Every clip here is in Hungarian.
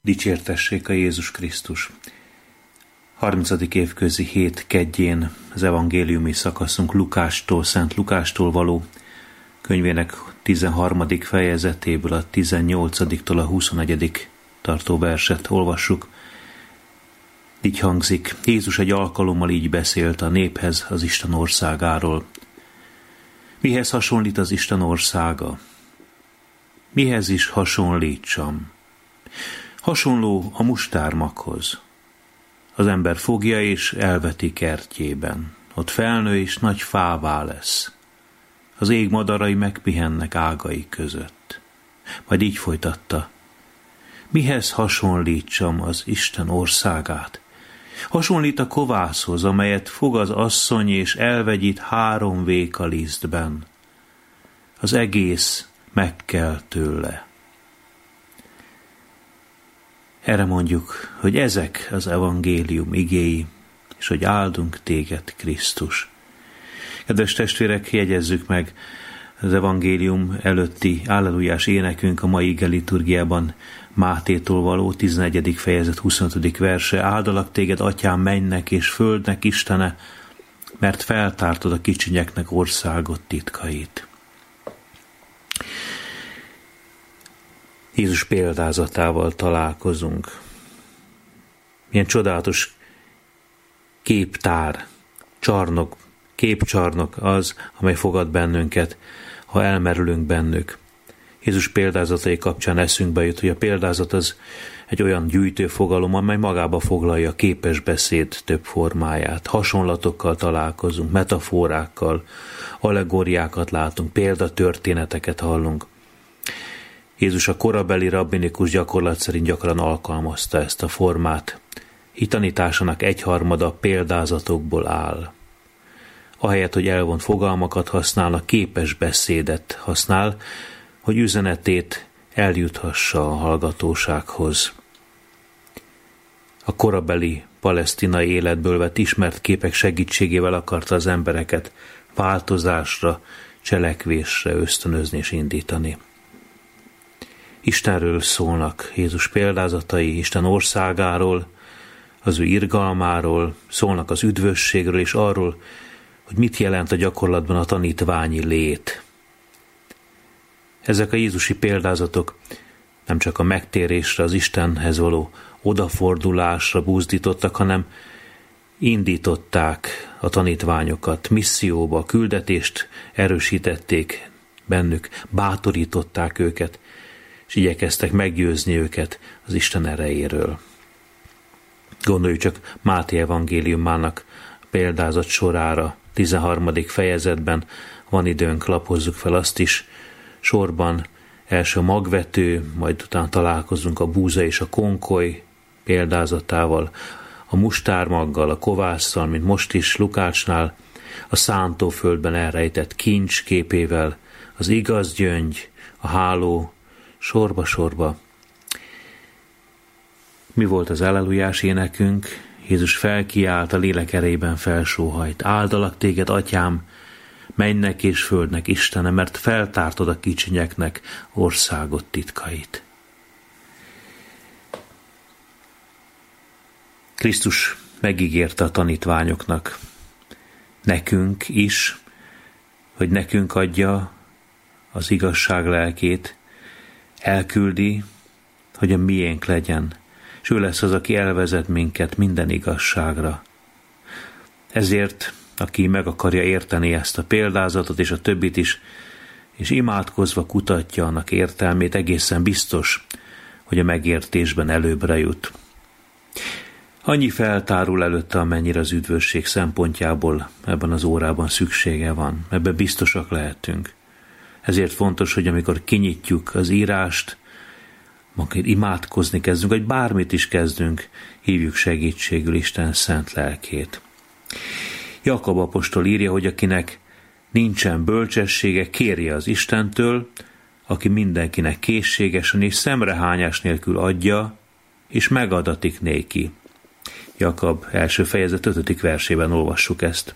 Dicsértessék a Jézus Krisztus! 30. évközi hét kedjén az evangéliumi szakaszunk Lukástól, Szent Lukástól való könyvének 13. fejezetéből a 18-tól a 21. tartó verset olvassuk. Így hangzik: Jézus egy alkalommal így beszélt a néphez az Isten országáról. Mihez hasonlít az Isten országa? Mihez is hasonlítsam? Hasonló a mustármaghoz. Az ember fogja és elveti kertjében. Ott felnő és nagy fává lesz. Az ég madarai megpihennek ágai között. Majd így folytatta: mihez hasonlítsam az Isten országát? Hasonlít a kovászhoz, amelyet fog az asszony és elvegyít 3 véka lisztben. Az egész megkel tőle. Erre mondjuk, hogy ezek az evangélium igéi, és hogy áldunk téged, Krisztus. Kedves testvérek, jegyezzük meg az evangélium előtti állelujás énekünk a mai ige liturgiában Mátétól való 11. fejezet 25. verse: áldalak téged, atyám, mennynek és földnek Istene, mert feltártad a kicsinyeknek országot titkait. Jézus példázatával találkozunk. Milyen csodálatos képtár, képcsarnok az, amely fogad bennünket, ha elmerülünk bennük. Jézus példázatai kapcsán eszünkbe jut, hogy a példázat az egy olyan gyűjtő fogalom, amely magába foglalja a képes beszéd több formáját. Hasonlatokkal találkozunk, metaforákkal, allegóriákat látunk, példatörténeteket hallunk. Jézus a korabeli rabbinikus gyakorlat szerint gyakran alkalmazta ezt a formát. Tanításának 1/3 példázatokból áll. Ahelyett, hogy elvont fogalmakat használnak, képes beszédet használ, hogy üzenetét eljuthassa a hallgatósághoz. A korabeli palesztinai életből vett ismert képek segítségével akarta az embereket változásra, cselekvésre ösztönözni és indítani. Istenről szólnak Jézus példázatai, Isten országáról, az ő irgalmáról, szólnak az üdvösségről és arról, hogy mit jelent a gyakorlatban a tanítványi lét. Ezek a jézusi példázatok nem csak a megtérésre, az Istenhez való odafordulásra buzdítottak, hanem indították a tanítványokat misszióba, küldetést erősítették bennük, bátorították őket, és igyekeztek meggyőzni őket az Isten erejéről. Gondoljuk csak Máté evangéliumának példázat sorára, 13. fejezetben van időnk, lapozzuk fel azt is. Sorban első magvető, majd utána találkozunk a búza és a konkoly példázatával, a mustármaggal, a kovásszal, mint most is Lukácsnál, a szántóföldben elrejtett kincs képével, az igaz gyöngy, a háló, sorba-sorba. Mi volt az allelujás énekünk? Jézus felkiált, a lélek erejében felsóhajt: áldalak téged, atyám, mennynek és földnek Istene, mert feltártad a kicsinyeknek országot titkait. Krisztus megígérte a tanítványoknak, nekünk is, hogy nekünk adja az igazság lelkét, elküldi, hogy a miénk legyen, és ő lesz az, aki elvezet minket minden igazságra. Ezért, aki meg akarja érteni ezt a példázatot és a többit is, és imádkozva kutatja annak értelmét, egészen biztos, hogy a megértésben előbbre jut. Annyi feltárul előtte, amennyire az üdvösség szempontjából ebben az órában szüksége van. Ebben biztosak lehetünk. Ezért fontos, hogy amikor kinyitjuk az írást, amikor imádkozni kezdünk, vagy bármit is kezdünk, hívjuk segítségül Isten szent lelkét. Jakab apostol írja, hogy akinek nincsen bölcsessége, kérje az Istentől, aki mindenkinek készségesen és szemrehányás nélkül adja, és megadatik néki. Jakab első fejezet 5. versében olvassuk ezt.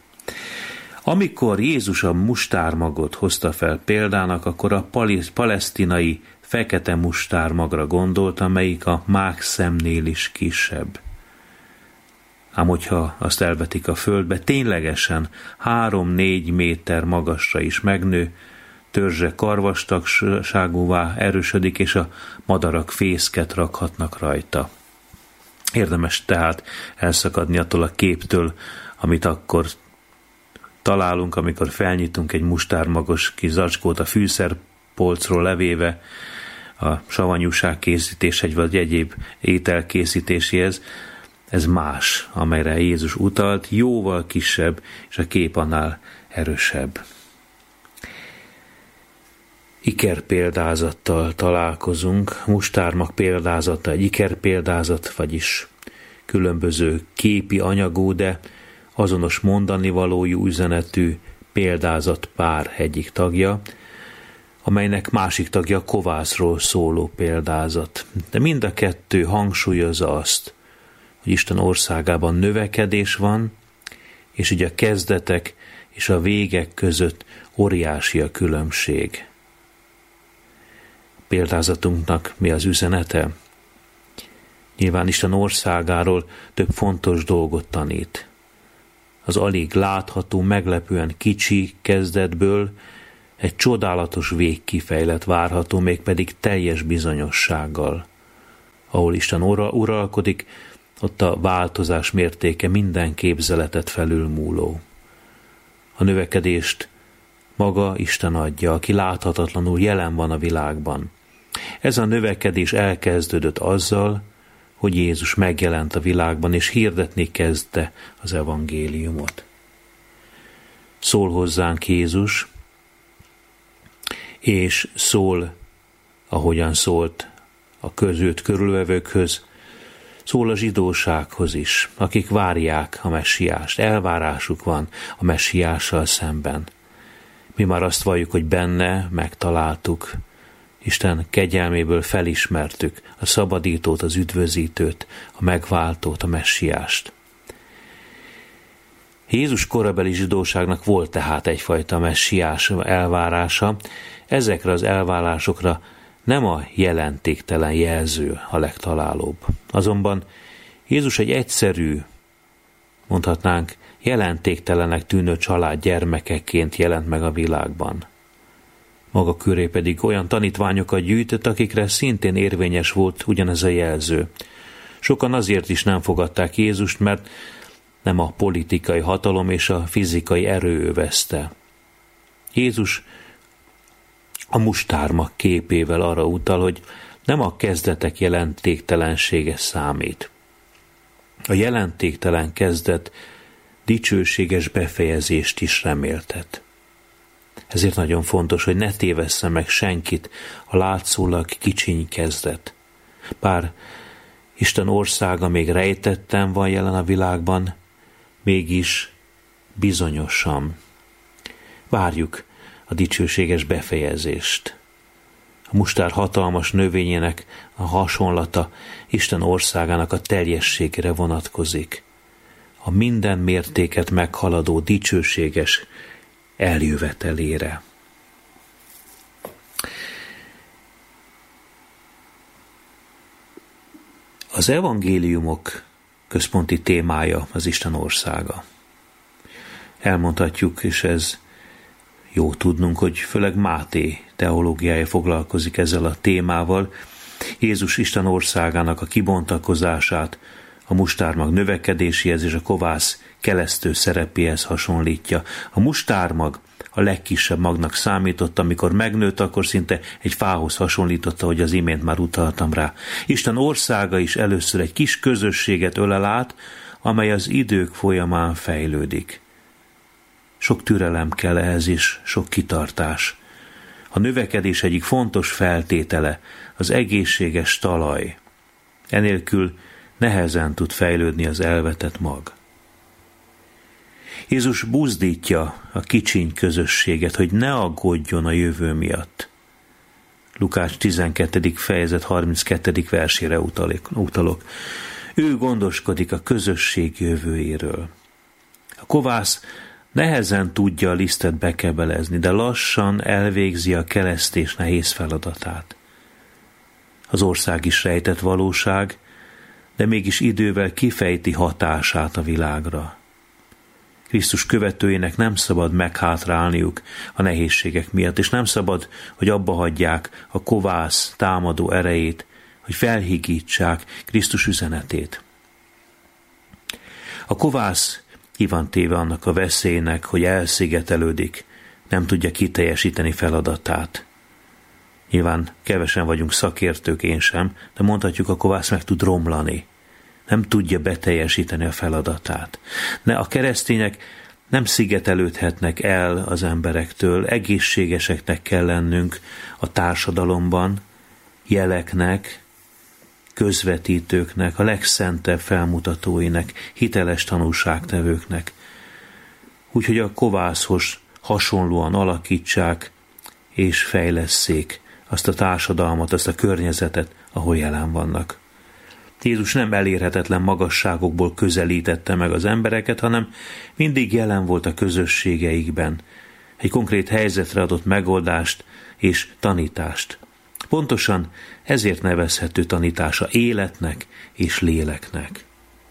Amikor Jézus a mustármagot hozta fel példának, akkor a palesztinai fekete mustármagra gondolt, amelyik a mákszemnél is kisebb. Ám hogyha azt elvetik a földbe, ténylegesen 3-4 méter magasra is megnő, törzse karvastagságúvá erősödik, és a madarak fészket rakhatnak rajta. Érdemes tehát elszakadni attól a képtől, amit akkor találunk, amikor felnyitunk egy mustármagos kis zacskót a fűszerpolcról levéve a savanyúság készítés vagy egyéb étel készítéséhez. Ez más, amelyre Jézus utalt, jóval kisebb, és a kép annál erősebb. Ikerpéldázattal találkozunk, mustármag példázata, egy ikerpéldázat, vagyis különböző képi anyagú, de azonos mondanivalójú üzenetű példázat pár egyik tagja, amelynek másik tagja a kovászról szóló példázat. De mind a kettő hangsúlyozza azt, hogy Isten országában növekedés van, és így a kezdetek és a végek között óriási a különbség. A példázatunknak mi az üzenete? Nyilván Isten országáról több fontos dolgot tanít. Az alig látható, meglepően kicsi kezdetből egy csodálatos végkifejlet várható, mégpedig teljes bizonyossággal. Ahol Isten uralkodik, ott a változás mértéke minden képzeletet felülmúló. A növekedést maga Isten adja, aki láthatatlanul jelen van a világban. Ez a növekedés elkezdődött azzal, hogy Jézus megjelent a világban, és hirdetni kezdte az evangéliumot. Szól hozzánk Jézus, és szól, ahogyan szólt a között körülvevőkhöz, szól a zsidósághoz is, akik várják a messiást, elvárásuk van a messiással szemben. Mi már azt valljuk, hogy benne megtaláltuk, Isten kegyelméből felismertük a szabadítót, az üdvözítőt, a megváltót, a messiást. Jézus korabeli zsidóságnak volt tehát egyfajta messiás elvárása, ezekre az elvárásokra nem a jelentéktelen jelző a legtalálóbb. Azonban Jézus egy egyszerű, mondhatnánk, jelentéktelenek tűnő család gyermekeként jelent meg a világban. Maga köré pedig olyan tanítványokat gyűjtött, akikre szintén érvényes volt ugyanez a jelző. Sokan azért is nem fogadták Jézust, mert nem a politikai hatalom és a fizikai erő övezte. Jézus a mustármag képével arra utal, hogy nem a kezdetek jelentéktelensége számít. A jelentéktelen kezdet dicsőséges befejezést is reméltet. Ezért nagyon fontos, hogy ne tévessze meg senkit a látszólag kicsiny kezdet. Bár Isten országa még rejtetten van jelen a világban, mégis bizonyosan. Várjuk a dicsőséges befejezést. A mustár hatalmas növényének a hasonlata Isten országának a teljességére vonatkozik. A minden mértéket meghaladó dicsőséges eljövetelére. Az evangéliumok központi témája az Isten országa. Elmondhatjuk, és ez jó tudnunk, hogy főleg Máté teológiája foglalkozik ezzel a témával. Jézus Isten országának a kibontakozását a mustármag növekedéséhez és a kovász kelesztő szerepéhez hasonlítja. A mustármag a legkisebb magnak számított, amikor megnőtt, akkor szinte egy fához hasonlította, hogy az imént már utaltam rá. Isten országa is először egy kis közösséget ölel át, amely az idők folyamán fejlődik. Sok türelem kell ehhez is, sok kitartás. A növekedés egyik fontos feltétele az egészséges talaj. Enélkül nehezen tud fejlődni az elvetett mag. Jézus buzdítja a kicsiny közösséget, hogy ne aggódjon a jövő miatt. Lukács 12. fejezet 32. versére utalok. Ő gondoskodik a közösség jövőjéről. A kovász nehezen tudja a lisztet bekebelezni, de lassan elvégzi a kelesztés nehéz feladatát. Az ország is rejtett valóság, de mégis idővel kifejti hatását a világra. Krisztus követőinek nem szabad meghátrálniuk a nehézségek miatt, és nem szabad, hogy abba hagyják a kovász támadó erejét, hogy felhigítsák Krisztus üzenetét. A kovász ki van téve annak a veszélynek, hogy elszigetelődik, nem tudja kiteljesíteni feladatát. Nyilván kevesen vagyunk szakértők, én sem, de mondhatjuk, a kovász meg tud romlani. Nem tudja beteljesíteni a feladatát. De a keresztények nem szigetelődhetnek el az emberektől, egészségeseknek kell lennünk a társadalomban, jeleknek, közvetítőknek, a legszentebb felmutatóinak, hiteles tanúságtevőknek. Úgyhogy a kovászhoz hasonlóan alakítsák és fejlesszék azt a társadalmat, azt a környezetet, ahol jelen vannak. Jézus nem elérhetetlen magasságokból közelítette meg az embereket, hanem mindig jelen volt a közösségeikben. Egy konkrét helyzetre adott megoldást és tanítást. Pontosan ezért nevezhető tanítása életnek és léleknek.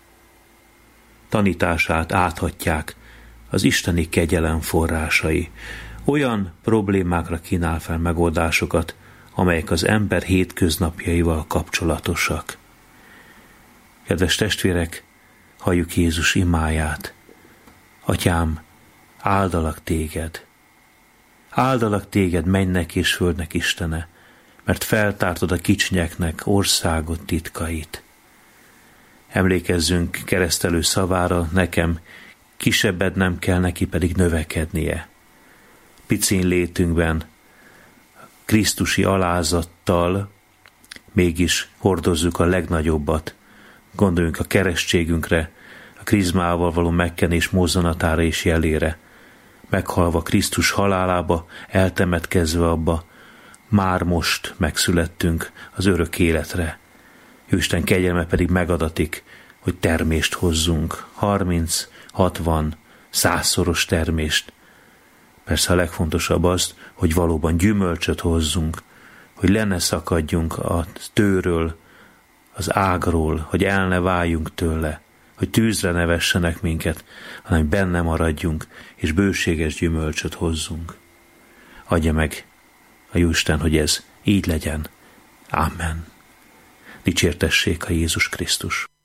Tanítását áthatják az isteni kegyelem forrásai. Olyan problémákra kínál fel megoldásokat, amelyek az ember hétköznapjaival kapcsolatosak. Kedves testvérek, halljuk Jézus imáját. Atyám, áldalak téged. Áldalak téged, mennek és földnek Istene, mert feltártad a kicsinyeknek országot titkait. Emlékezzünk keresztelő szavára, nekem kisebbednem kell, neki pedig növekednie. Picin létünkben, krisztusi alázattal mégis hordozzuk a legnagyobbat. Gondoljunk a keresztségünkre, a krizmával való megkenés mozzanatára és jelére. Meghalva Krisztus halálába, eltemetkezve abba, már most megszülettünk az örök életre. Isten kegyelme pedig megadatik, hogy termést hozzunk, 30, 60, 100-szoros termést. Persze a legfontosabb az, hogy valóban gyümölcsöt hozzunk, hogy le ne szakadjunk a tőről, az ágról, hogy el ne váljunk tőle, hogy tűzre ne vessenek minket, hanem benne maradjunk, és bőséges gyümölcsöt hozzunk. Adja meg a Jóisten, hogy ez így legyen. Amen. Dicsértessék a Jézus Krisztus.